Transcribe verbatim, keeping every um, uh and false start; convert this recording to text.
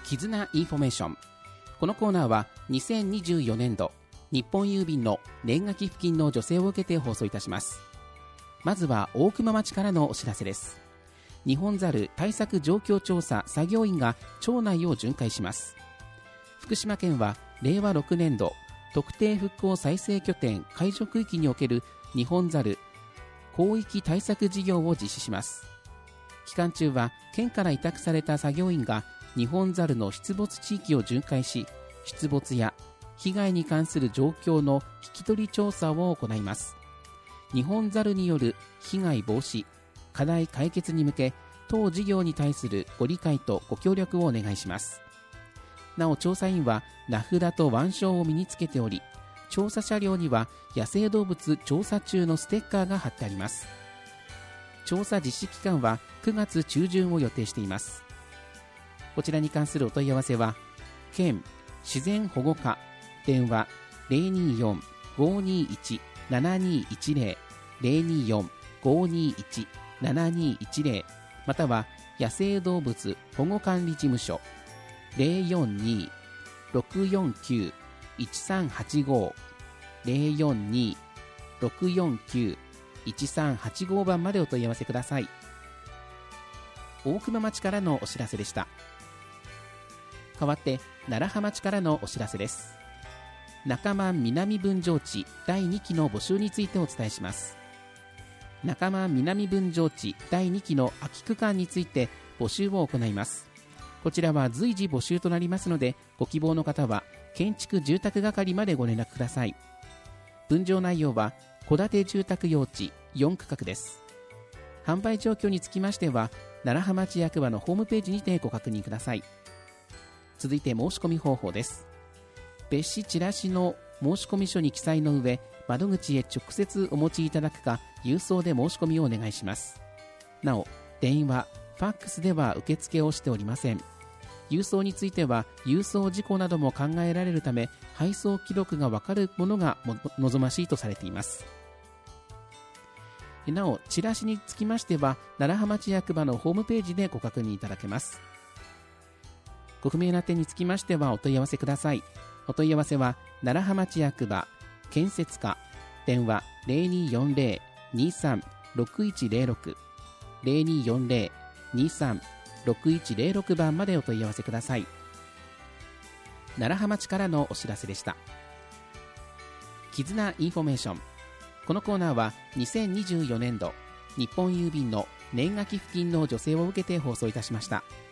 絆インフォメーション。このコーナーはにせんにじゅうよねんど日本郵便の年賀寄付金の助成を受けて放送いたします。まずは大熊町からのお知らせです。日本ザル対策状況調査作業員が町内を巡回します。福島県はれいわろくねんど特定復興再生拠点解除区域における日本ザル広域対策事業を実施します。期間中は県から委託された作業員が日本ザルの出没地域を巡回し、出没や被害に関する状況の聞き取り調査を行います。日本ザルによる被害防止、課題解決に向け、当事業に対するご理解とご協力をお願いします。なお調査員は名札と腕章を身につけており、調査車両には野生動物調査中のステッカーが貼ってあります。調査実施期間はくがつちゅうじゅんを予定しています。こちらに関するお問い合わせは、県自然保護課電話 ゼロにーよん ごーにーいち ななにーいちぜろ ゼロにーよん ごーにーいち ななにーいちぜろ または野生動物保護管理事務所 ゼロよんにー ろくよんきゅう いちさんはちご ゼロよんにー ろくよんきゅう いちさんはちご 番までお問い合わせください。大熊町からのお知らせでした。代わって楢葉町からのお知らせです。仲間南分譲地だいにきの募集についてお伝えします。仲間南分譲地だいにきの空き区間について募集を行います。こちらは随時募集となりますので、ご希望の方は建築住宅係までご連絡ください。分譲内容は戸建て住宅用地よんくかくです。販売状況につきましては楢葉町役場のホームページにてご確認ください。続いて申し込み方法です。別紙チラシの申し込み書に記載の上、窓口へ直接お持ちいただくか、郵送で申し込みをお願いします。なお、電話、ファックスでは受付をしておりません。郵送については郵送事故なども考えられるため、配送記録がわかるものが望ましいとされています。なお、チラシにつきましては楢葉町役場のホームページでご確認いただけます。ご不明な点につきましてはお問い合わせください。お問い合わせは楢葉町役場建設課電話 ゼロにーよんゼロ にーさん ろくいちゼロろく ゼロにーよんゼロ にーさん ろくいちゼロろく 番までお問い合わせください。楢葉町からのお知らせでした。絆インフォメーション。このコーナーはにせんにじゅうよねんど日本郵便の年賀寄付金の助成を受けて放送いたしました。